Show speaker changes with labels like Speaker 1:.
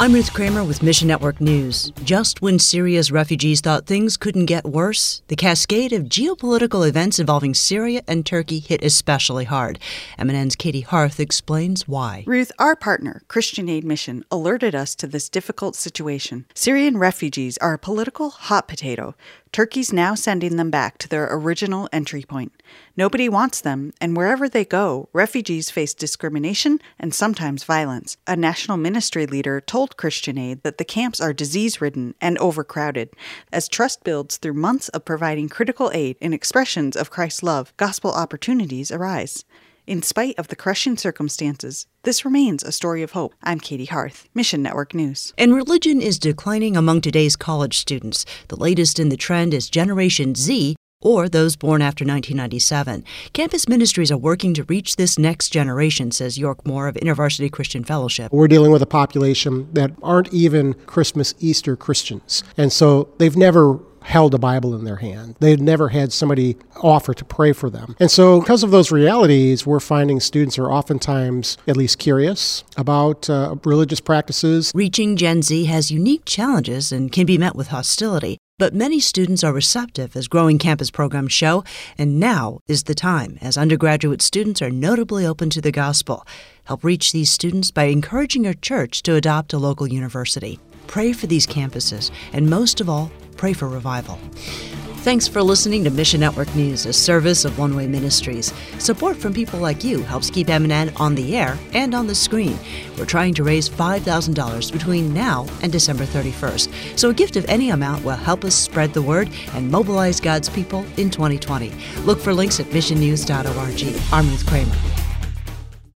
Speaker 1: I'm Ruth Kramer with Mission Network News. Just when Syria's refugees thought things couldn't get worse, the cascade of geopolitical events involving Syria and Turkey hit especially hard. MNN's Katie Harth explains why.
Speaker 2: Ruth, our partner, Christian Aid Mission, alerted us to this difficult situation. Syrian refugees are a political hot potato. Turkey's now sending them back to their original entry point. Nobody wants them, and wherever they go, refugees face discrimination and sometimes violence. A national ministry leader told Christian Aid that the camps are disease-ridden and overcrowded. As trust builds through months of providing critical aid and expressions of Christ's love, gospel opportunities arise. In spite of the crushing circumstances, this remains a story of hope. I'm Katie Harth, Mission Network News.
Speaker 1: And religion is declining among today's college students. The latest in the trend is Generation Z, or those born after 1997. Campus ministries are working to reach this next generation, says York Moore of InterVarsity Christian Fellowship.
Speaker 3: We're dealing with a population that aren't even Christmas, Easter Christians. And so they've never held a Bible in their hand. They've never had somebody offer to pray for them. And so because of those realities, we're finding students are oftentimes at least curious about religious practices.
Speaker 1: Reaching Gen Z has unique challenges and can be met with hostility. But many students are receptive, as growing campus programs show, and now is the time, as undergraduate students are notably open to the gospel. Help reach these students by encouraging your church to adopt a local university. Pray for these campuses, and most of all, pray for revival. Thanks for listening to Mission Network News, a service of One Way Ministries. Support from people like you helps keep MNN on the air and on the screen. We're trying to raise $5,000 between now and December 31st. So a gift of any amount will help us spread the word and mobilize God's people in 2020. Look for links at missionnews.org. I'm Ruth Kramer.